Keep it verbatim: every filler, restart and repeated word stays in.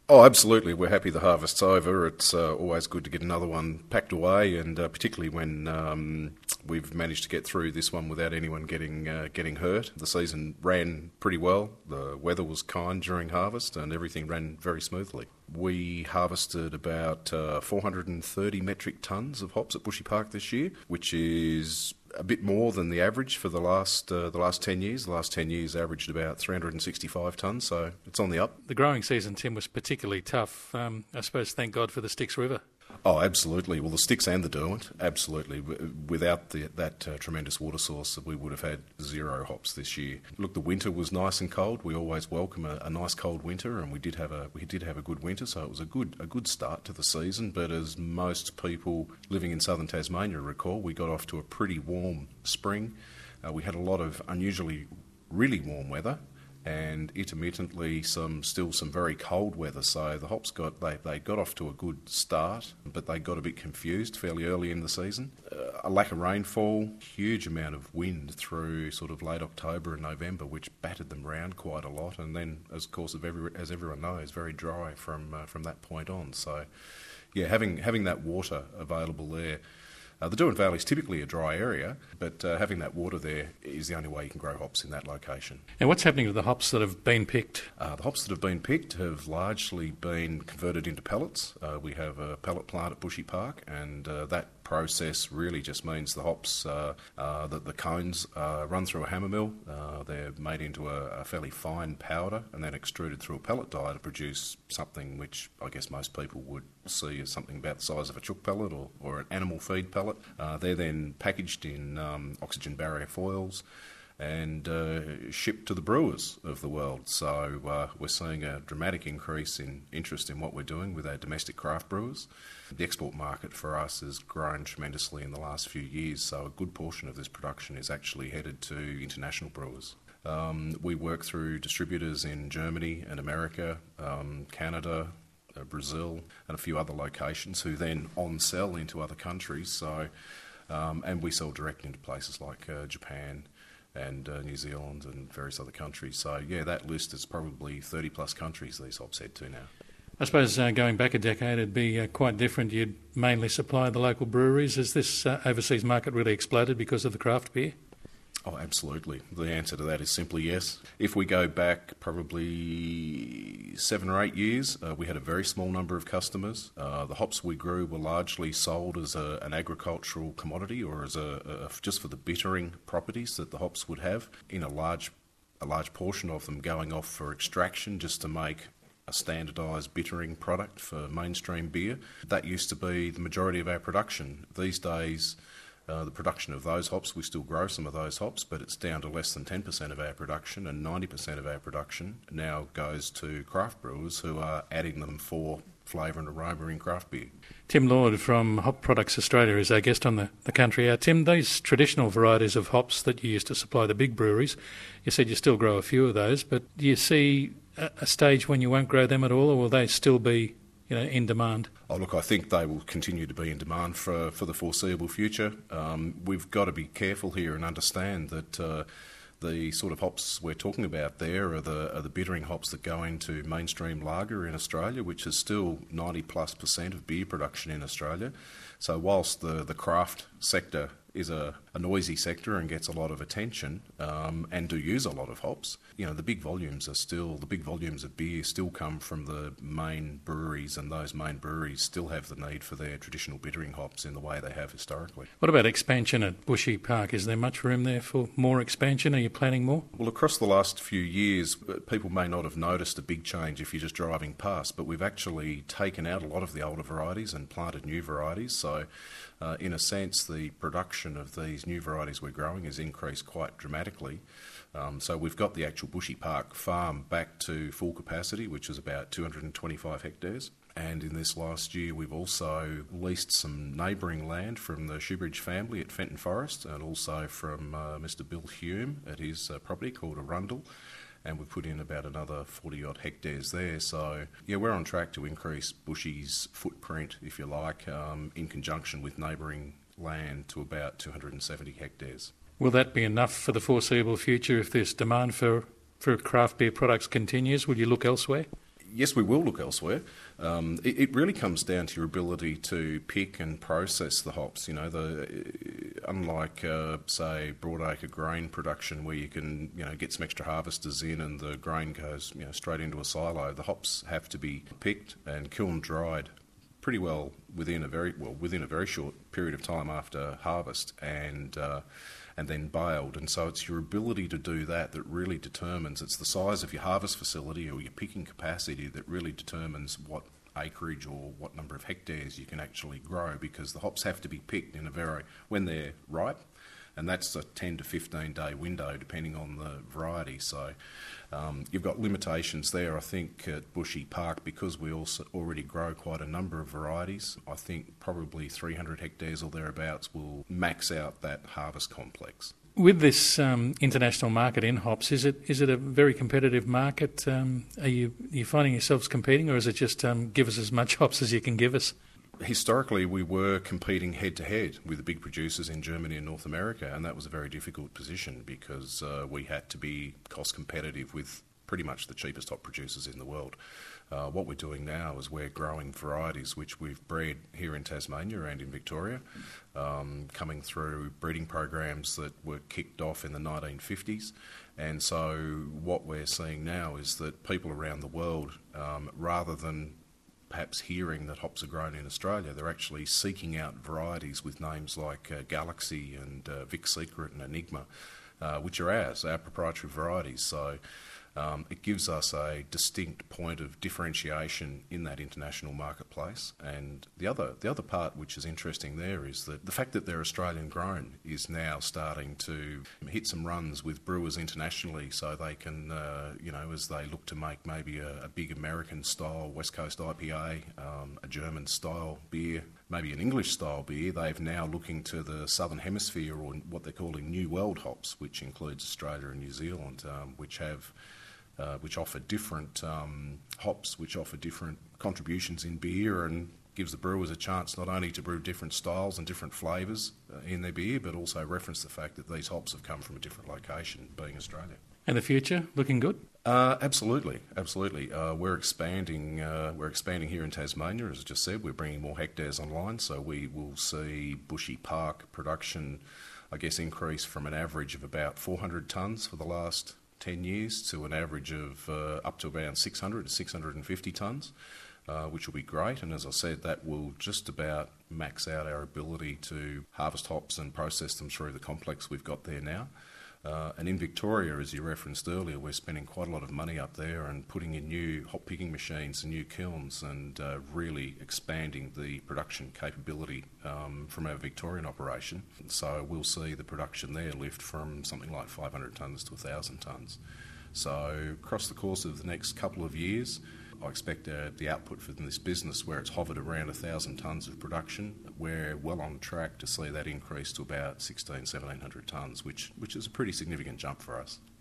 Oh, absolutely. We're happy the harvest's over. It's uh, always good to get another one packed away, and uh, particularly when um, we've managed to get through this one without anyone getting uh, getting hurt. The season ran pretty well. The weather was kind during harvest, and everything ran very smoothly. We harvested about uh, four hundred thirty metric tonnes of hops at Bushy Park this year, which is a bit more than the average for the last uh, the last ten years. The last ten years averaged about three hundred sixty-five tonnes, so it's on the up. The growing season, Tim, was particularly tough. Um, I suppose thank God for the Styx River. Oh, absolutely. Well, the Styx and the Derwent, absolutely. Without the, that uh, tremendous water source, we would have had zero hops this year. Look, the winter was nice and cold. We always welcome a, a nice cold winter, and we did have a we did have a good winter, so it was a good a good start to the season. But as most people living in southern Tasmania recall, we got off to a pretty warm spring. Uh, we had a lot of unusually really warm weather, and intermittently some still some very cold weather. So the hops got they, they got off to a good start, but they got a bit confused fairly early in the season. Uh, a lack of rainfall, huge amount of wind through sort of late October and November, which battered them round quite a lot. And then, as of course, of every, as everyone knows, very dry from uh, from that point on. So, yeah, having having that water available there. Uh, the Derwent Valley is typically a dry area, but uh, having that water there is the only way you can grow hops in that location. And what's happening with the hops that have been picked? Uh, the hops that have been picked have largely been converted into pellets. Uh, we have a pellet plant at Bushy Park, and uh, that process really just means the hops, uh, uh, that the cones uh, run through a hammer mill. Uh, they're made into a, a fairly fine powder and then extruded through a pellet dyer to produce something which I guess most people would see as something about the size of a chook pellet or, or an animal feed pellet. Uh, they're then packaged in um, oxygen barrier foils and uh, shipped to the brewers of the world. So uh, we're seeing a dramatic increase in interest in what we're doing with our domestic craft brewers. The export market for us has grown tremendously in the last few years, so a good portion of this production is actually headed to international brewers. Um, we work through distributors in Germany and America, um, Canada, uh, Brazil, and a few other locations who then on-sell into other countries. So, um, and we sell direct into places like uh, Japan and uh, New Zealand and various other countries. So, yeah, that list is probably thirty plus countries these hops head to now. I suppose uh, going back a decade it'd be uh, quite different. You'd mainly supply the local breweries. Has this uh, overseas market really exploded because of the craft beer? Oh, absolutely. The answer to that is simply yes. If we go back probably seven or eight years, uh, we had a very small number of customers. Uh, the hops we grew were largely sold as a, an agricultural commodity or as a, a just for the bittering properties that the hops would have, in a large a large portion of them going off for extraction just to make a standardised bittering product for mainstream beer. That used to be the majority of our production. These days, uh, the production of those hops, we still grow some of those hops, but it's down to less than ten percent of our production, and ninety percent of our production now goes to craft brewers who are adding them for flavour and aroma in craft beer. Tim Lord from Hop Products Australia is our guest on the, the Country Hour. Tim, these traditional varieties of hops that you used to supply the big breweries, you said you still grow a few of those, but do you see a, a stage when you won't grow them at all, or will they still be, you know, in demand? Oh, look, I think they will continue to be in demand for, for the foreseeable future. Um, we've got to be careful here and understand that uh, the sort of hops we're talking about there are the, are the bittering hops that go into mainstream lager in Australia, which is still ninety plus percent of beer production in Australia. So whilst the, the craft sector is a, a noisy sector and gets a lot of attention um, and do use a lot of hops, you know, the big volumes are still, the big volumes of beer still come from the main breweries, and those main breweries still have the need for their traditional bittering hops in the way they have historically. What about expansion at Bushy Park? Is there much room there for more expansion? Are you planning more? Well, across the last few years, people may not have noticed a big change if you're just driving past, but we've actually taken out a lot of the older varieties and planted new varieties. So, uh, in a sense, the production of these new varieties we're growing has increased quite dramatically. Um, so we've got the actual Bushy Park farm back to full capacity, which is about two hundred twenty-five hectares. And in this last year, we've also leased some neighbouring land from the Shoebridge family at Fenton Forest, and also from uh, Mister Bill Hume at his uh, property called Arundel. And we've put in about another forty-odd hectares there. So, yeah, we're on track to increase Bushy's footprint, if you like, um, in conjunction with neighbouring land to about two hundred seventy hectares. Will that be enough for the foreseeable future if this demand for, for craft beer products continues? Will you look elsewhere? yes, we will look elsewhere. Um, it, it really comes down to your ability to pick and process the hops. You know, the unlike uh, say broadacre grain production, where you can you know get some extra harvesters in and the grain goes you know straight into a silo. The hops have to be picked and kiln dried pretty well within a very well within a very short period of time after harvest, and uh, and then baled. And so it's your ability to do that that really determines. It's the size of your harvest facility or your picking capacity that really determines what acreage or what number of hectares you can actually grow, because the hops have to be picked in a very when they're ripe, and that's a ten to fifteen day window depending on the variety. So um, you've got limitations there. I think at Bushy Park, because we also already grow quite a number of varieties, I think probably three hundred hectares or thereabouts will max out that harvest complex. With this um, international market in hops, is it is it a very competitive market? Um, are you are you finding yourselves competing, or is it just um, give us as much hops as you can give us? Historically, we were competing head-to-head with the big producers in Germany and North America, and that was a very difficult position because uh, we had to be cost competitive with pretty much the cheapest hop producers in the world. Uh, what we're doing now is we're growing varieties which we've bred here in Tasmania and in Victoria, um, coming through breeding programs that were kicked off in the nineteen fifties. And so what we're seeing now is that people around the world, um, rather than perhaps hearing that hops are grown in Australia, they're actually seeking out varieties with names like uh, Galaxy and uh, Vic Secret and Enigma, uh, which are ours, our proprietary varieties. So um, it gives us a distinct point of differentiation in that international marketplace. And the other the other part which is interesting there is that the fact that they're Australian grown is now starting to hit some runs with brewers internationally, so they can, uh, you know, as they look to make maybe a, a big American style West Coast I P A, um, a German style beer, maybe an English style beer, they've now looking to the Southern Hemisphere, or what they're calling New World hops, which includes Australia and New Zealand, um, which have Uh, which offer different um, hops, which offer different contributions in beer, and gives the brewers a chance not only to brew different styles and different flavours uh, in their beer, but also reference the fact that these hops have come from a different location, being Australia. And the future looking good? Uh, absolutely, absolutely. Uh, we're expanding. Uh, we're expanding here in Tasmania, as I just said. We're bringing more hectares online, so we will see Bushy Park production, I guess, increase from an average of about four hundred tonnes for the last ten years to an average of uh, up to around six hundred to six hundred fifty tonnes, uh, which will be great. And as I said, that will just about max out our ability to harvest hops and process them through the complex we've got there now. Uh, and in Victoria, as you referenced earlier, we're spending quite a lot of money up there and putting in new hop picking machines and new kilns, and uh, really expanding the production capability um, from our Victorian operation. So we'll see the production there lift from something like five hundred tonnes to one thousand tonnes. So across the course of the next couple of years, I expect uh, the output from this business, where it's hovered around one thousand tonnes of production, we're well on track to see that increase to about sixteen, seventeen hundred tonnes, which, which is a pretty significant jump for us.